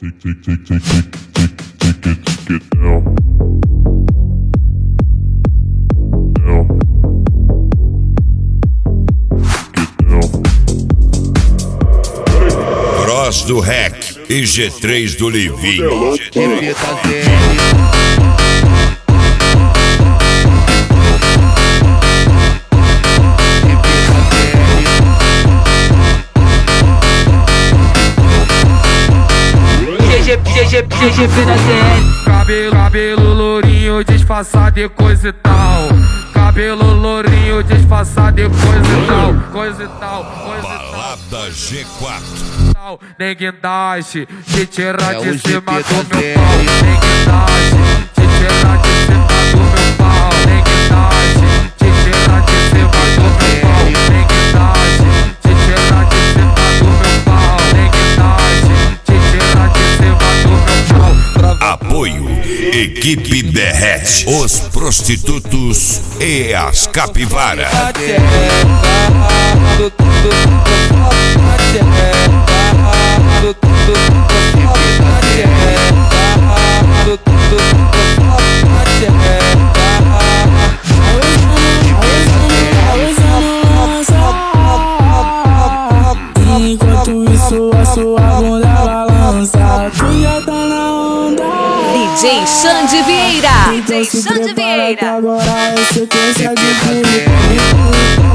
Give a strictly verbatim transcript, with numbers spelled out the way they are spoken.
Cross do Rec e G três do Livinho. G G P da T L. Cabelo, cabelo lourinho disfarçado de coisa e tal. Cabelo lourinho disfarçado de coisa e tal. Coisa e tal, coisa e tal. Balada G quatro. Nem guindaste, te tirar É de o cima G P do da meu T L. pau. Nem guindaste, te tirar de cima do meu pau. Nem guindaste, te tirar de cima do meu pau. Nem guindaste, te tirar de cima do meu pau. Nem guindaste, te tirar de cima do meu pau. Apoio Equipe Derrete, os prostitutos e as capivaras. Enquanto isso a sua bunda balança, tu já tá na onda. D J Xande Vieira. Então D J se Xande prepara que Vieira. agora é sequência de